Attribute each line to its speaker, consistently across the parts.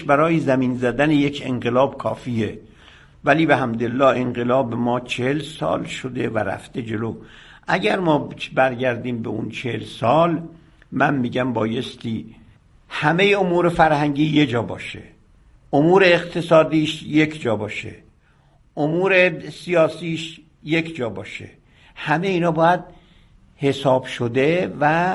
Speaker 1: برای زمین زدن یک انقلاب کافیه، ولی به حمدالله انقلاب ما 40 سال شده و رفته جلو. اگر ما برگردیم به اون 40 سال، من میگم بایستی همه امور فرهنگی یه جا باشه، امور اقتصادیش یک جا باشه، امور سیاسیش یک جا باشه. همه اینا باید حساب شده و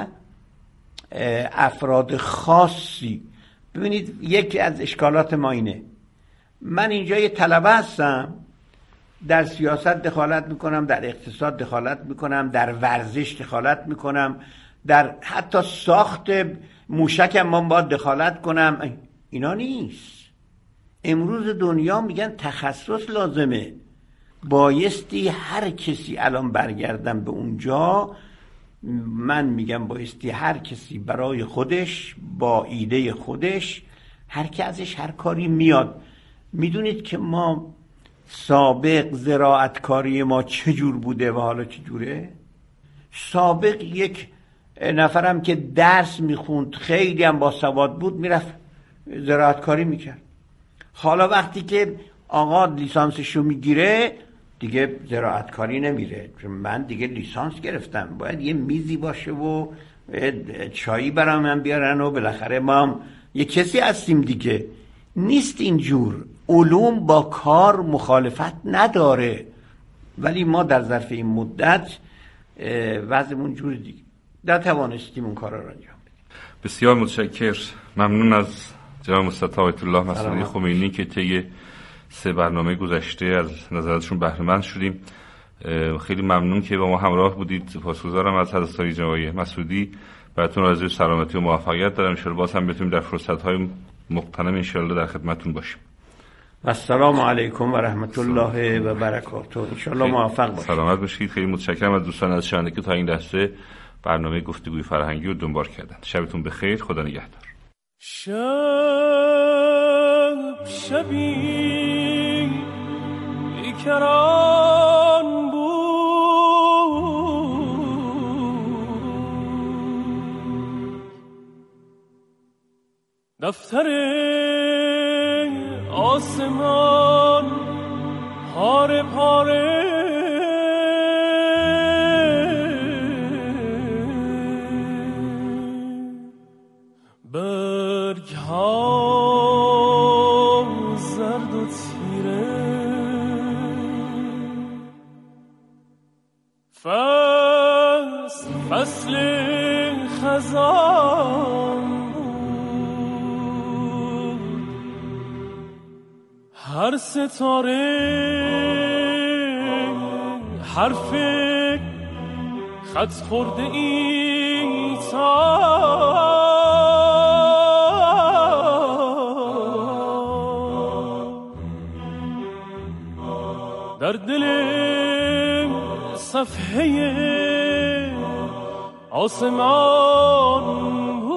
Speaker 1: افراد خاصی. ببینید یکی از اشکالات ما اینه، من اینجا یه طلبه هستم، در سیاست دخالت میکنم، در اقتصاد دخالت میکنم، در ورزش دخالت میکنم، در حتی ساخت موشکم من باید دخالت کنم. اینا نیست. امروز دنیا میگن تخصص لازمه. بایستی هر کسی الان برگردم به اونجا، من میگم بایستی هر کسی برای خودش با ایده خودش، هر کی ازش هر کاری میاد. میدونید که ما سابق زراعتکاری ما چجور بوده و حالا چجوره؟ سابق یک نفرم که درس میخوند، خیلی هم باسواد بود، میرفت زراعتکاری میکرد. حالا وقتی که آقا لیسانسشو میگیره دیگه زراعتکاری نمیره، چون من دیگه لیسانس گرفتم، باید یه میزی باشه و چایی برای من بیارن و بالاخره ما هم یه کسی هستیم دیگه. نیست اینجور. علوم با کار مخالفت نداره، ولی ما در ظرف این مدت وضعمون جور دیگه نتوانستیم اون کارا رو انجام بدیم.
Speaker 2: بسیار متشکرم. ممنون از جناب مصطفی آیت الله مسعودی خمینی که طی 3 برنامه گذشته از نظراتشون بهره مند شدیم. خیلی ممنون که با ما همراه بودید. سپاسگزارم از حضرت جناب مسعودی. براتون آرزوی سلامتی و موفقیت دارم. ان شاءالله باز هم بتونیم در فرصت‌های مغتنم ان شاءالله در خدمتتون باشیم.
Speaker 1: السلام علیکم و رحمت الله و برکاته. ان شاءالله موفق باشید.
Speaker 2: سلامت باشید. خیلی متشکرم از دوستان از شنونده که تا این لحظه برنامه گفتگوی فرهنگی رو دنبال کردن. شبتون بخیر. خدا نگهدار.
Speaker 3: شبی بیکران بود، دفتر آسمان پاره پاره، برگ ها زرد و تیره، فصل خزان بود، هر ستاره حرف خط خورده ای تا در دل صفحه آسمان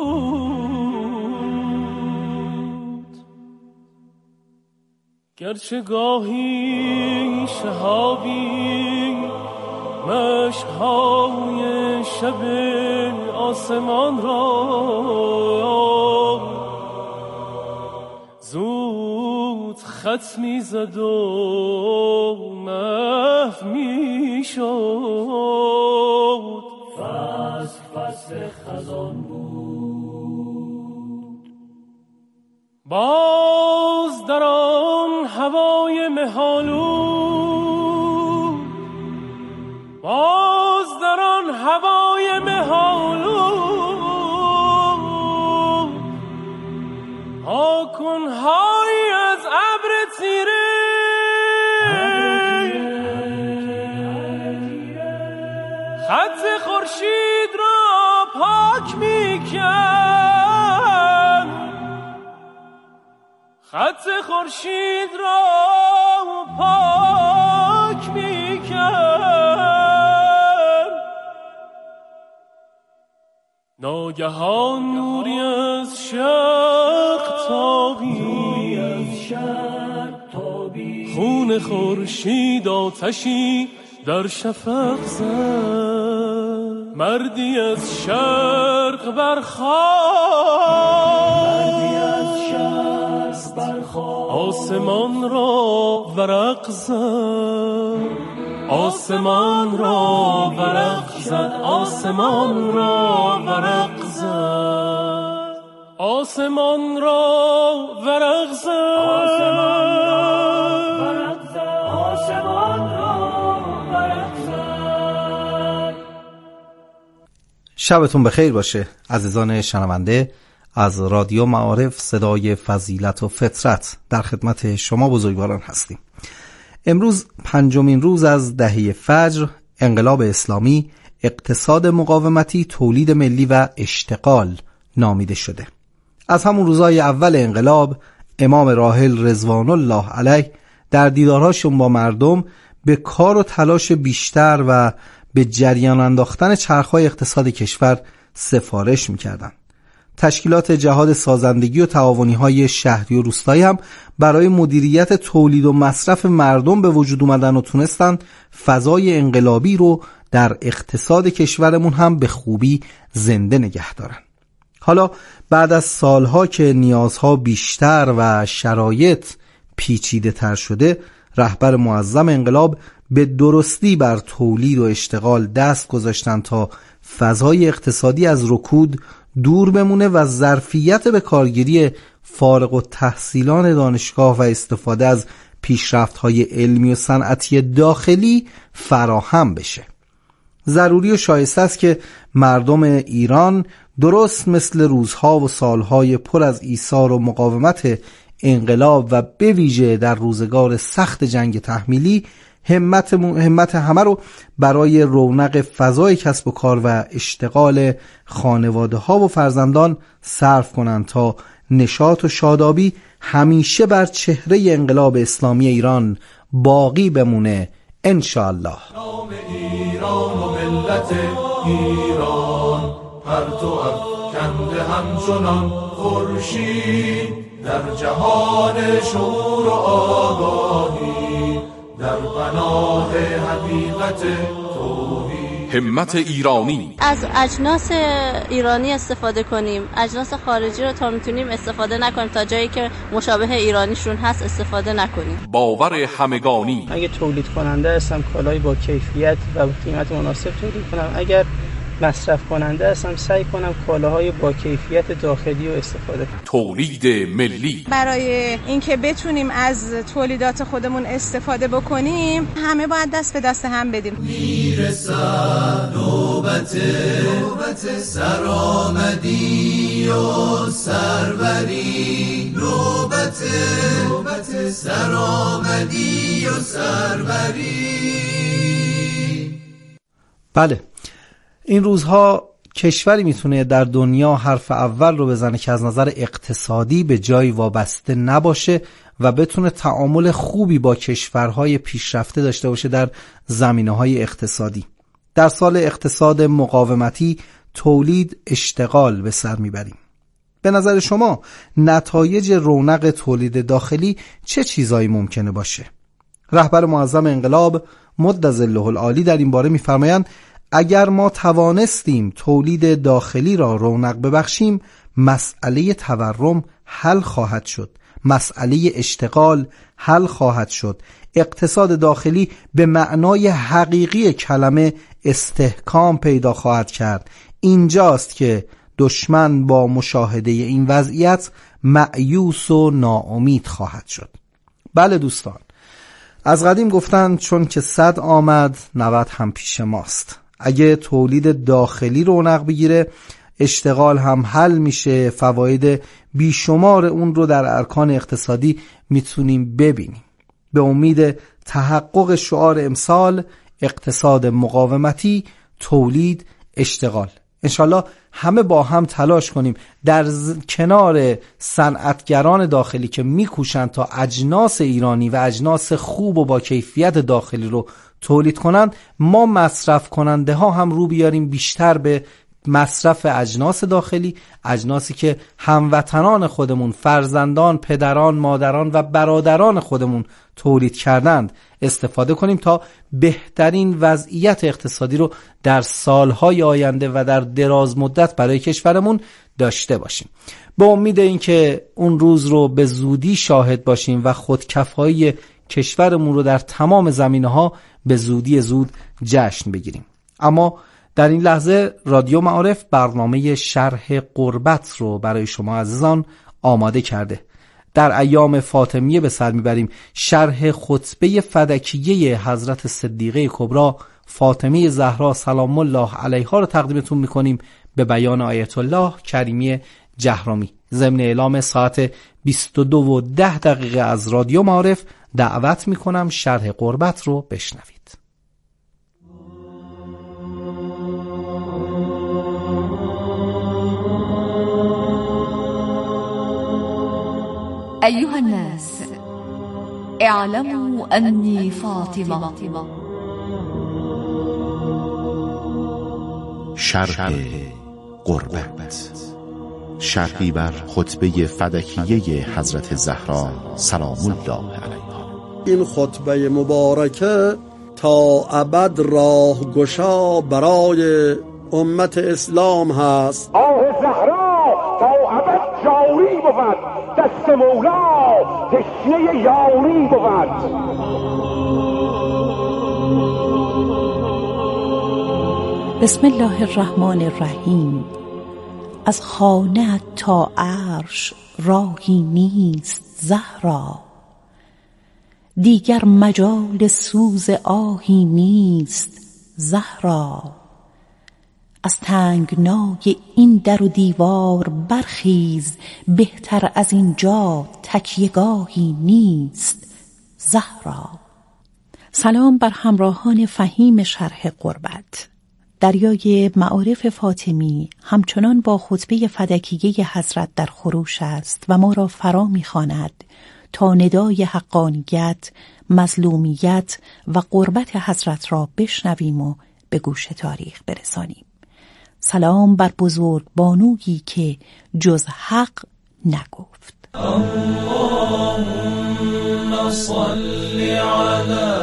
Speaker 3: بود، گرچه گاهی شهابی مشک‌های شب آسمان را زود خط می‌زد و محو می‌شد. فصل خزان بود، باز در آن هوای مه‌آلود، باز در آن هوای مه‌آلود، آکن‌هایی از ابر تیره، خط خورشید را پاک می‌کرد، خط خورشید را پاک می‌کرد. ناگهان نوری از شرق تابید، خون خورشید آتشی در شفق زد، مردی از شرق برخاست، آسمان را ورق زد، آسمان را ورق زد، آسمان را ورق زد، آسمان را ورق زد، آسمان را ورق زد.
Speaker 4: شبتون بخیر باشه عزیزان شنونده از رادیو معارف صدای فضیلت و فطرت. در خدمت شما بزرگواران هستیم. امروز 5مین روز از دهه فجر، انقلاب اسلامی، اقتصاد مقاومتی، تولید ملی و اشتغال نامیده شده. از همون روزهای اول انقلاب امام راحل رضوان الله علیه در دیدارهاشون با مردم به کار و تلاش بیشتر و به جریان انداختن چرخهای اقتصاد کشور سفارش می‌کردند. تشکیلات جهاد سازندگی و تعاونی‌های شهری و روستایی هم برای مدیریت تولید و مصرف مردم به وجود اومدن و تونستن فضای انقلابی رو در اقتصاد کشورمون هم به خوبی زنده نگه دارن. حالا بعد از سالها که نیازها بیشتر و شرایط پیچیده تر شده، رهبر معظم انقلاب به درستی بر تولید و اشتغال دست گذاشتن تا فضای اقتصادی از رکود دور بمونه و ظرفیت به کارگیری فارغ التحصیلان دانشگاه و استفاده از پیشرفت‌های علمی و صنعتی داخلی فراهم بشه. ضروری و شایسته است که مردم ایران درست مثل روزها و سالهای پر از ایثار و مقاومت انقلاب و به ویژه در روزگار سخت جنگ تحمیلی همت همه رو برای رونق فضای کسب و کار و اشتغال خانواده ها و فرزندان صرف کنند تا نشاط و شادابی همیشه بر چهره انقلاب اسلامی ایران باقی بمونه انشاءالله.
Speaker 5: نام ایران و ملت ایران پرتو افکنده همچنان خورشید در جهان شعور و آگاهی در پناه حقیقت توحید.
Speaker 6: همت ایرانی،
Speaker 7: از اجناس ایرانی استفاده کنیم، اجناس خارجی رو تا میتونیم استفاده نکنیم، تا جایی که مشابه ایرانیشون هست استفاده نکنیم.
Speaker 6: باور همگانی،
Speaker 8: اگه تولید کننده هستم کالای با کیفیت و قیمت مناسب تولید کنم، اگر مصرف کننده هستم سعی کنم کالاهای با کیفیت داخلی رو استفاده کنم.
Speaker 6: تولید ملی،
Speaker 9: برای اینکه بتونیم از تولیدات خودمون استفاده بکنیم همه باید دست به دست هم بدیم.
Speaker 5: میرسد نوبت سرآمدی و سروری، نوبت سرآمدی و سروری.
Speaker 4: بله، این روزها کشوری میتونه در دنیا حرف اول رو بزنه که از نظر اقتصادی به جایی وابسته نباشه و بتونه تعامل خوبی با کشورهای پیشرفته داشته باشه در زمینه‌های اقتصادی. در سال اقتصاد مقاومتی تولید اشتغال به سر میبریم. به نظر شما نتایج رونق تولید داخلی چه چیزایی ممکنه باشه؟ رهبر معظم انقلاب مدظله العالی در این باره میفرمایند اگر ما توانستیم تولید داخلی را رونق ببخشیم، مسئله تورم حل خواهد شد، مسئله اشتغال حل خواهد شد، اقتصاد داخلی به معنای حقیقی کلمه استحکام پیدا خواهد کرد. اینجاست که دشمن با مشاهده این وضعیت مأیوس و ناامید خواهد شد. بله دوستان، از قدیم گفتن چون که 100 آمد 90 هم پیش ماست. اگه تولید داخلی رونق بگیره، اشتغال هم حل میشه، فواید بیشمار اون رو در ارکان اقتصادی میتونیم ببینیم. به امید تحقق شعار امسال اقتصاد مقاومتی، تولید، اشتغال، انشالله همه با هم تلاش کنیم در کنار صنعتگران داخلی که میکوشن تا اجناس ایرانی و اجناس خوب و با کیفیت داخلی رو تولید کنن، ما مصرف کننده ها هم رو بیاریم بیشتر به مصرف اجناس داخلی، اجناسی که هموطنان خودمون، فرزندان، پدران، مادران و برادران خودمون تولید کردند استفاده کنیم تا بهترین وضعیت اقتصادی رو در سالهای آینده و در دراز مدت برای کشورمون داشته باشیم. به امید اینکه اون روز رو به زودی شاهد باشیم و خودکفایی کشورمون رو در تمام زمینه‌ها به زودی زود جشن بگیریم. اما در این لحظه رادیو معارف برنامه شرح قربت رو برای شما عزیزان آماده کرده. در ایام فاطمیه به سر میبریم شرح خطبه فدکیه حضرت صدیقه کبری فاطمه زهرا سلام الله علیها رو تقدیمتون میکنیم به بیان آیت الله کریمی جهرامی. ضمن اعلام ساعت 22:10 از رادیو معارف دعوت میکنم شرح قربت رو بشنوید.
Speaker 10: أيها الناس اعلموا أني فاطمة.
Speaker 11: شرح قربت، شرحی بر خطبه فدکیه حضرت زهرا سلام الله علیها.
Speaker 12: این خطبه مبارکه تا ابد راه گشا برای امت اسلام هست.
Speaker 13: آه زهرا تا ابد جاری بود، دست مولا تشنه یاری بود.
Speaker 14: بسم الله الرحمن الرحیم. از خانه تا عرش راهی نیست زهرا، دیگر مجال سوز آهی نیست زهرا. از تنگنای این در و دیوار برخیز، بهتر از اینجا تکیه‌گاهی نیست زهرا. سلام بر همراهان فهیم شرح قربت. دریای معارف فاطمی همچنان با خطبه فدکیه حضرت در خروش است و ما را فرا می‌خواند تا ندای حقانیت، مظلومیت و قربت حضرت را بشنویم و به گوش تاریخ برسانیم. سلام بر بزرگ بانویی که جز حق نگفت.
Speaker 3: اللهم صل علی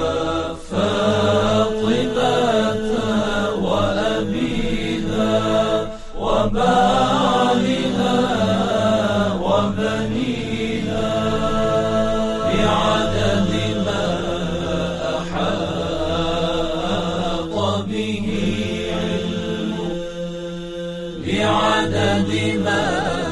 Speaker 3: وبالها وبنيها بعدد ما أحاط به علمه، بعدد ما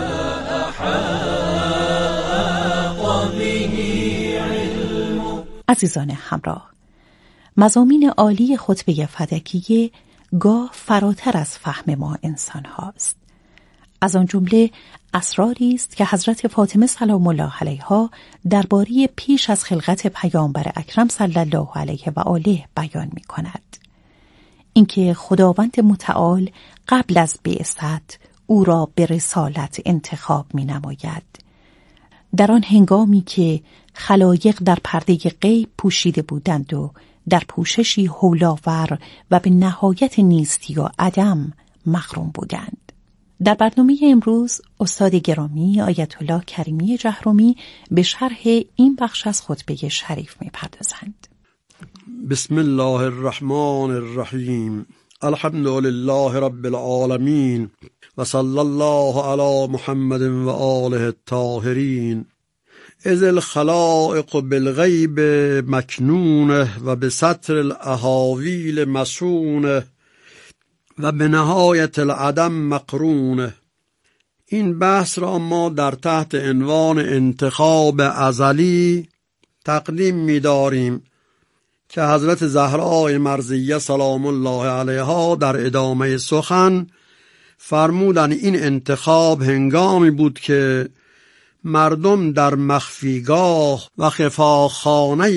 Speaker 3: أحاط به علمه.
Speaker 14: عزیزان همراه، مضامین عالی خطبه فدکیه گاه فراتر از فهم ما انسان هاست. از آن جمله اسراری است که حضرت فاطمه سلام الله علیها درباره پیش از خلقت پیامبر اکرم صلی الله علیه و آله بیان می کند. اینکه خداوند متعال قبل از بعثت او را به رسالت انتخاب می نماید. در آن هنگامی که خلایق در پرده غیب پوشیده بودند و در پوششی هولاور و به نهایت نیستی و عدم مغروم بودند. در برنامه امروز استاد گرامی آیت الله کریمی جهرامی به شرح این بخش از خطبه شریف می‌پردازند.
Speaker 12: بسم الله الرحمن الرحیم. الحمد لله رب العالمین و صلی الله علی محمد و آله الطاهرین. از الخلائق بالغیب مکنونه و به ستر الاحاویل مسونه و به نهایت العدم مقرونه. این بحث را ما در تحت عنوان انتخاب ازلی تقدیم می داریم که حضرت زهرای مرضیه سلام الله علیها در ادامه سخن فرمودن این انتخاب هنگامی بود که مردم در مخفیگاه و خفاخانه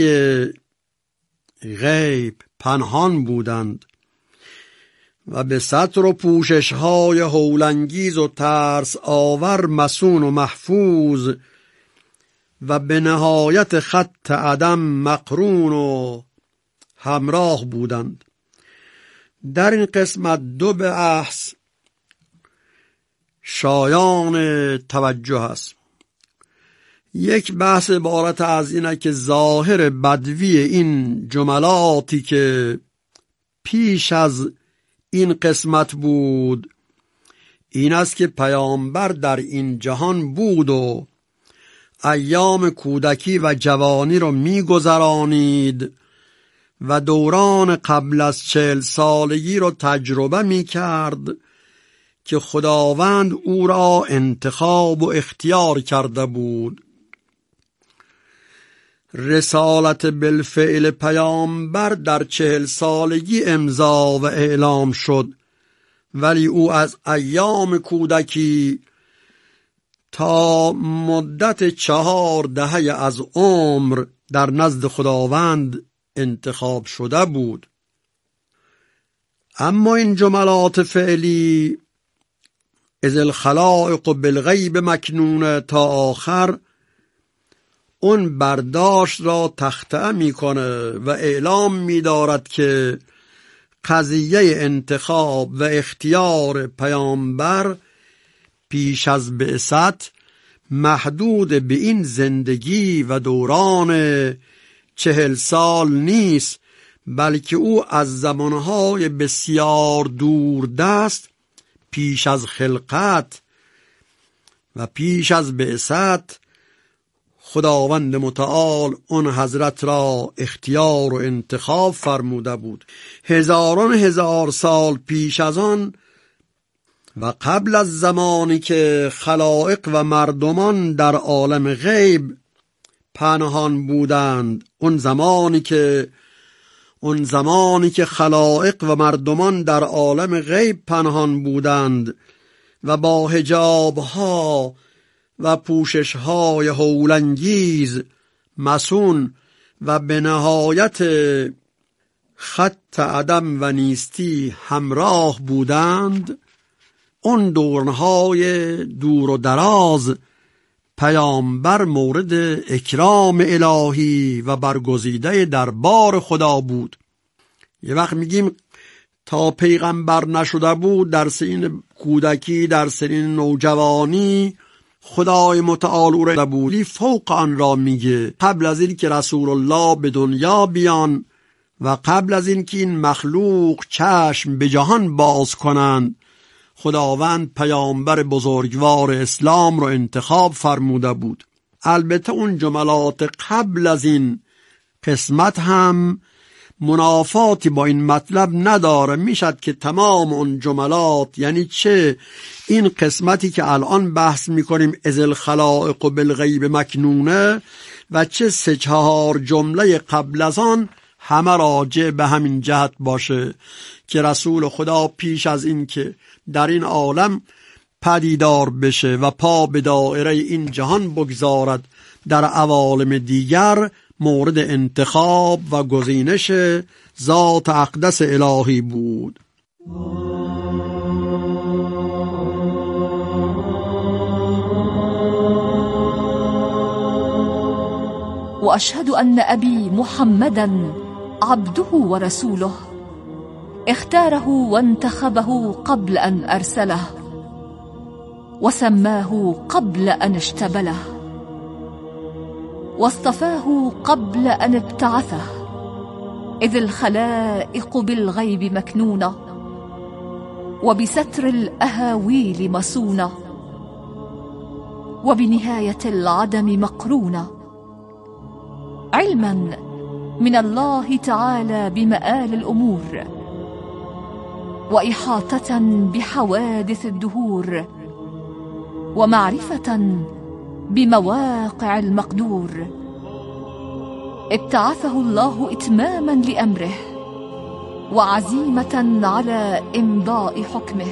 Speaker 12: غیب پنهان بودند و به ستر و پوشش‌های هولانگیز و ترس آور مسون و محفوظ و به نهایت خط عدم مقرون و همراه بودند. در این قسمت دو بحث شایان توجه است. یک بحث عبارت از اینه که ظاهر بدوی این جملاتی که پیش از این قسمت بود این است که پیامبر در این جهان بود و ایام کودکی و جوانی را می‌گذرانید و دوران قبل از 40 سالگی را تجربه می‌کرد که خداوند او را انتخاب و اختیار کرده بود. رسالت بالفعل پیامبر در 40 سالگی امضا و اعلام شد، ولی او از ایام کودکی تا مدت 4 دهه از عمر در نزد خداوند انتخاب شده بود. اما این جملات فعلی از الخلائق بالغیب مکنونه تا آخر اون برداشت را تخطئه میکنه و اعلام می‌دارد که قضیه انتخاب و اختیار پیامبر پیش از بعثت محدود به این زندگی و دوران 40 سال نیست، بلکه او از زمانهای بسیار دوردست پیش از خلقت و پیش از بعثت خداوند متعال اون حضرت را اختیار و انتخاب فرموده بود. هزاران هزار سال پیش از آن و قبل از زمانی که خلائق و مردمان در عالم غیب پنهان بودند، اون زمانی که خلائق و مردمان در عالم غیب پنهان بودند و با حجابها و پوشش‌های هولانگیز مسون و به نهایت خط عدم و نیستی همراه بودند، اون دورنهای دور و دراز پیامبر مورد اکرام الهی و برگزیده دربار خدا بود. یه وقت میگیم تا پیغمبر نشده بود، در سن کودکی، در سن نوجوانی خدای متعال او را بود. فوق آن را میگه قبل از این که رسول الله به دنیا بیان و قبل از این که این مخلوق چشم به جهان باز کنند، خداوند پیامبر بزرگوار اسلام را انتخاب فرموده بود. البته اون جملات قبل از این قسمت هم منافاتی با این مطلب نداره. میشد که تمام اون جملات، یعنی چه این قسمتی که الان بحث میکنیم از الخلائق بالغیب مکنونه و چه 3-4 جمله قبل از آن، همه راجع به همین جهت باشه که رسول خدا پیش از این که در این عالم پدیدار بشه و پا به دایره این جهان بگذارد، در عوالم دیگر مورد انتخاب و گزینش ذات اقدس الهی بود.
Speaker 10: وأشهد أن أبي محمدا عبده ورسوله اختاره وانتخبه قبل أن أرسله وسماه قبل أن اشتبله واصطفاه قبل أن ابتعثه، إذ الخلائق بالغيب مكنونة وبستر الأهاويل مسونة وبنهاية العدم مقرونة، علما من الله تعالى بمآل الأمور وإحاطة بحوادث الدهور ومعرفة بمواقع المقدور، ابتعثه الله إتماما لأمره وعزيمة على إمضاء حكمه.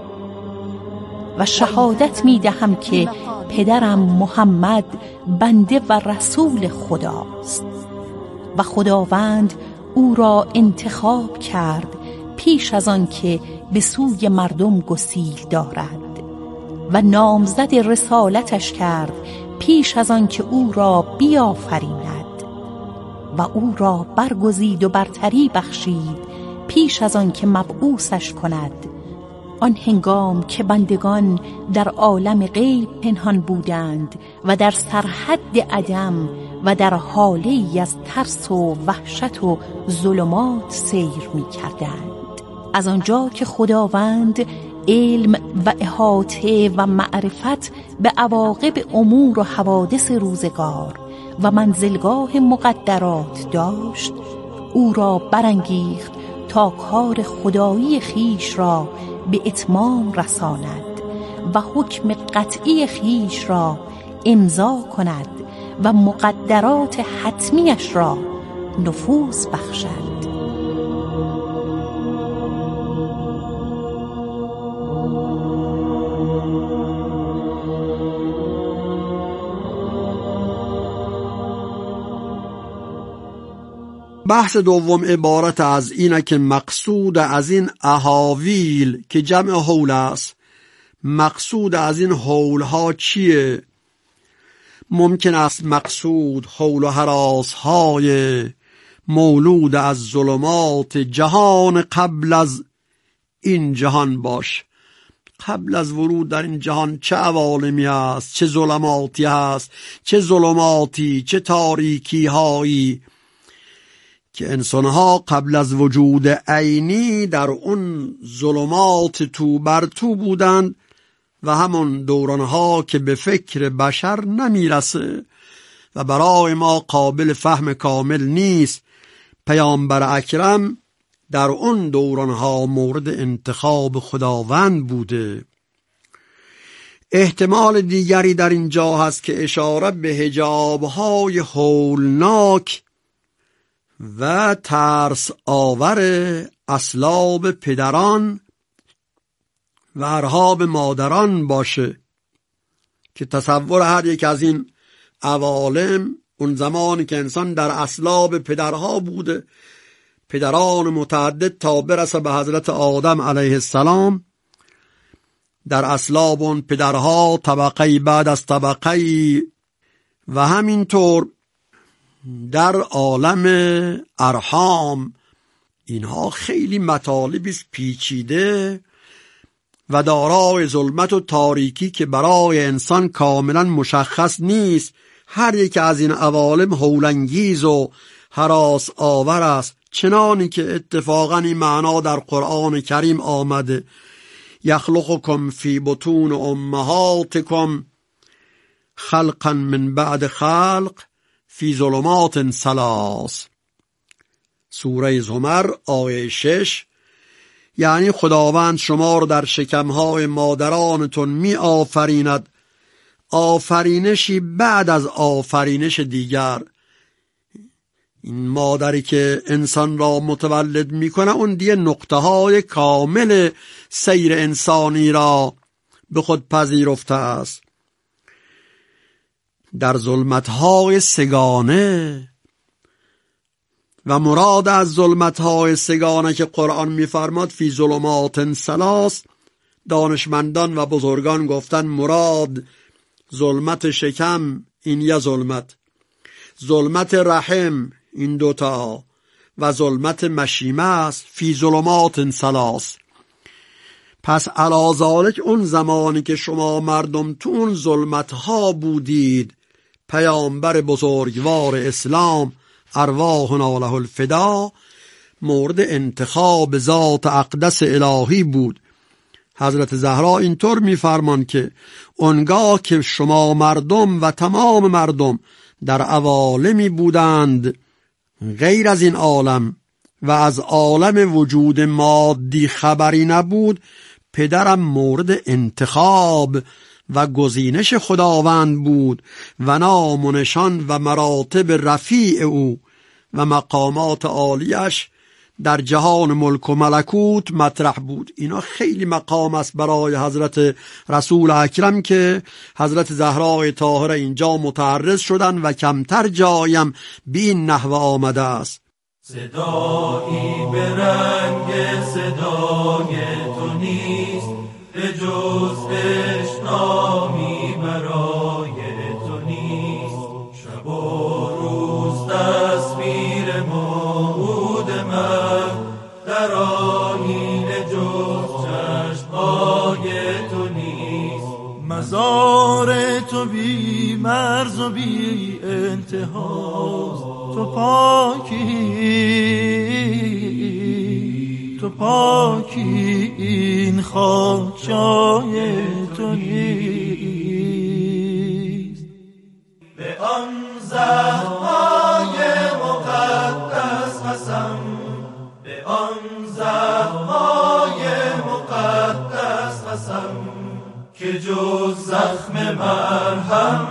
Speaker 14: و شهادت می دهم که پدرم محمد بنده و رسول خداست و خداوند او را انتخاب کرد پیش از آن که به سوی مردم گسیل دارد و نامزد رسالتش کرد پیش از آن که او را بیافریند و او را برگزید و برتری بخشید پیش از آن که مبعوثش کند، آن هنگام که بندگان در عالم غیب پنهان بودند و در سرحد عدم و در حالی از ترس و وحشت و ظلمات سیر می کردند. از آنجا که خداوند علم و احاطه و معرفت به عواقب امور و حوادث روزگار و منزلگاه مقدرات داشت، او را برانگیخت تا کار خدایی خیش را به اتمام رساند و حکم قطعی خیش را امضا کند و مقدرات حتمیش را نفوذ بخشد.
Speaker 12: بحث دوم عبارت از اینه که مقصود از این احاویل که جمع حول است، مقصود از این حولها چیه؟ ممکن است مقصود حول و هراسهای مولود از ظلمات جهان قبل از این جهان باش. قبل از ورود در این جهان چه عوالمی است، چه ظلماتی هست، چه ظلماتی، چه تاریکی هایی که انسانها قبل از وجود عینی در اون ظلمات تو بر تو بودند و همون دورانها که به فکر بشر نمیرسه و برای ما قابل فهم کامل نیست. پیامبر اکرم در اون دورانها مورد انتخاب خداوند بوده. احتمال دیگری در اینجا هست که اشاره به حجابهای هولناک و ترس آور اصلاب پدران و ارهاب مادران باشه که تصور هر یک از این عوالم اون زمانی که انسان در اصلاب پدرها بوده، پدران متعدد تا برسه به حضرت آدم علیه السلام، در اصلاب اون پدرها طبقه بعد از طبقه و همینطور در عالم ارحام، اینها خیلی مطالبی است پیچیده و دارای ظلمت و تاریکی که برای انسان کاملا مشخص نیست. هر یک از این عوالم هولانگیز و هراس آور است، چنانی که اتفاقا این معنا در قرآن کریم آمده: یخلقکم فی بطون امهاتکم خلقا من بعد خلق فی ظلمات ثلاث. سوره زمر آیه 6. یعنی خداوند شما رو در شکمهای مادرانتون می آفریند آفرینشی بعد از آفرینش دیگر. این مادری که انسان را متولد میکنه اون دیگه نقطه های کامل سیر انسانی را به خود پذیرفته است. در ظلمتهای سگانه و مراد از ظلمتهای سگانه که قرآن میفرماد فی ظلمات ثلاث، دانشمندان و بزرگان گفتن مراد ظلمت شکم این یه ظلمت، ظلمت رحم این دوتا و ظلمت مشیمه است. فی ظلمات ثلاث. پس علی ذالک اون زمانی که شما مردم تو اون ظلمتها بودید، پیامبر بزرگوار اسلام ارواحنا له الفدا مورد انتخاب ذات اقدس الهی بود. حضرت زهرا اینطور میفرمان که اونگاه که شما مردم و تمام مردم در عوالمی بودند غیر از این عالم و از عالم وجود مادی خبری نبود، پدرم مورد انتخاب و گزینش خداوند بود و نام و نشان و مراتب رفیع او و مقامات عالیش در جهان ملک و ملکوت مطرح بود. اینا خیلی مقام است برای حضرت رسول اکرم که حضرت زهرای طاهره اینجا متعرض شدن و کمتر جایم به این نحو آمده است.
Speaker 3: صدایی به رنگ صدای تو نیست، به جز اشنامی برای تو نیست. شب و روز تصویر موعود من، در آیینه جز چشمای تو نیست. مزار تو بی مرز و بی انتهاست، تو پاکی این خاک جای تو نیست. به آن زهرای مقدس قسم، به آن زهرای مقدس قسم که جز زخم مرهم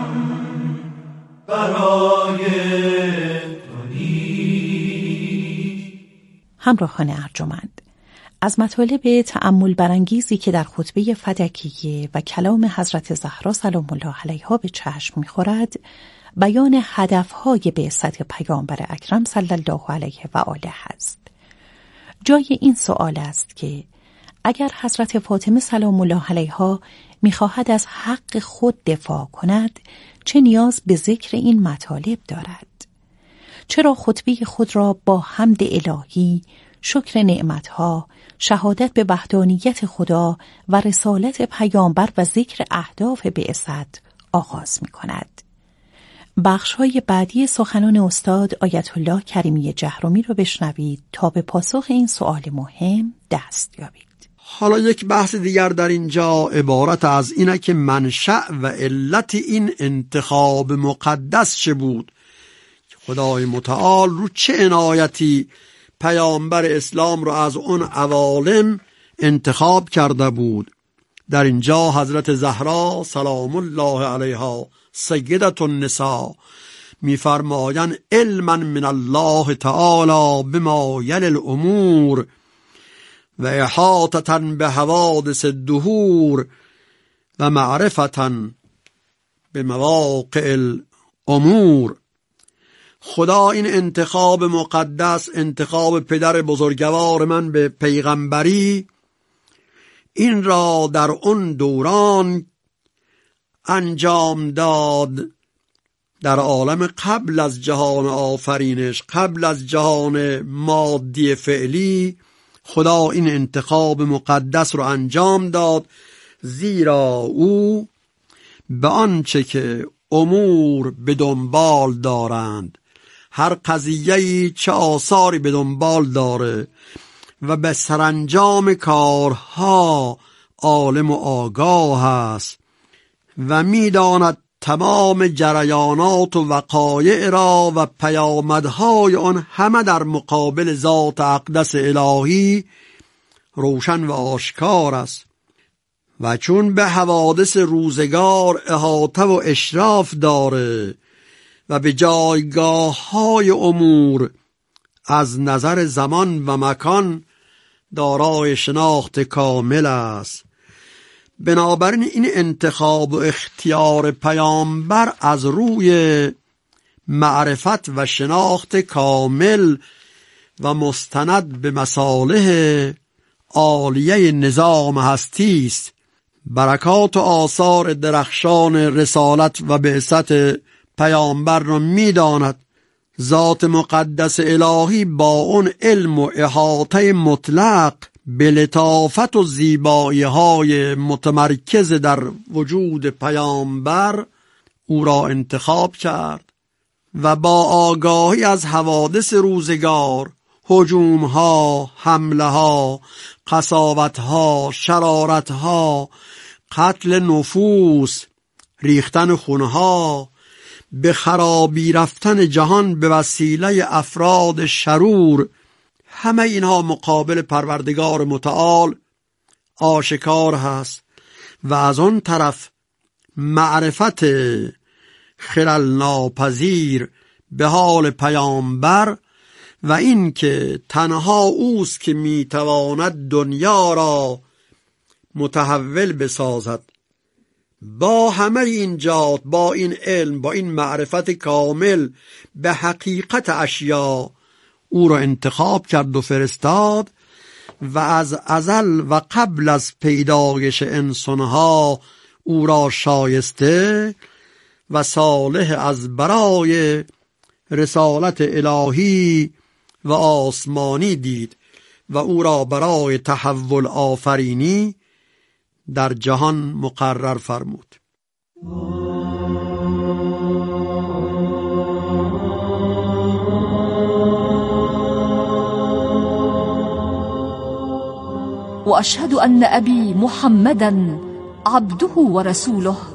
Speaker 3: برای تو نیست.
Speaker 14: همراهان ارجمند، از مطالب تأمل برانگیزی که در خطبه فدکیه و کلام حضرت زهرا سلام الله علیها به چشم می‌خورد، بیان هدفهای بعثت پیامبر اکرم صلی الله علیه و آله است. جای این سوال است که اگر حضرت فاطمه سلام الله علیها می‌خواهد از حق خود دفاع کند، چه نیاز به ذکر این مطالب دارد؟ چرا خطبه خود را با حمد الهی، شکر نعمتها، شهادت به وحدانیت خدا و رسالت پیامبر و ذکر اهداف بعثت آغاز می‌کند؟ بخش‌های بعدی سخنان استاد آیت الله کریمی جهرمی را بشنوید تا به پاسخ این سوال مهم دست یابید.
Speaker 12: حالا یک بحث دیگر در اینجا عبارت از اینه که منشأ و علت این انتخاب مقدس چه بود؟ خدای متعال رو چه عنایتی پیامبر اسلام رو از اون عوالم انتخاب کرده بود؟ در اینجا حضرت زهرا سلام الله علیها سیدة النساء می‌فرمایند علما من الله تعالی بما یلی الامور و احاطة بحوادث الدهور و معرفة بمواقع الامور. خدا این انتخاب مقدس، انتخاب پدر بزرگوار من به پیغمبری، این را در اون دوران انجام داد در عالم قبل از جهان آفرینش، قبل از جهان مادی فعلی. خدا این انتخاب مقدس رو انجام داد زیرا او به آنچه که امور به دنبال دارند، هر قضیه‌ای چه آثاری به دنبال داره و به سرانجام کارها عالم و آگاه است و می‌داند تمام جریانات و وقایع را و پیامدهای آن همه در مقابل ذات اقدس الهی روشن و آشکار است و چون به حوادث روزگار احاطه و اشراف داره و به جایگاه های امور از نظر زمان و مکان دارای شناخت کامل است. بنابراین این انتخاب و اختیار پیامبر از روی معرفت و شناخت کامل و مستند به مصالح عالیه نظام هستی است. برکات و آثار درخشان رسالت و بعثت پیامبر را می‌داند. ذات مقدس الهی با اون علم و احاطه مطلق به لطافت و زیبایی‌های متمرکز در وجود پیامبر او را انتخاب کرد و با آگاهی از حوادث روزگار، هجوم‌ها، حمله‌ها، قساوت‌ها، شرارت‌ها، قتل نفوس، ریختن خونها، به خرابی رفتن جهان به وسیله افراد شرور، همه اینها مقابل پروردگار متعال آشکار هست و از آن طرف معرفت خلل ناپذیر به حال پیامبر و این که تنها اوست که میتواند دنیا را متحول بسازد. با همه این جهات، با این علم، با این معرفت کامل به حقیقت اشیا او را انتخاب کرد و فرستاد و از ازل و قبل از پیدایش انسانها او را شایسته و صالح از برای رسالت الهی و آسمانی دید و او را برای تحول آفرینی در جهان مقرر فرمود.
Speaker 10: وأشهد أن أبي محمدا عبده ورسوله.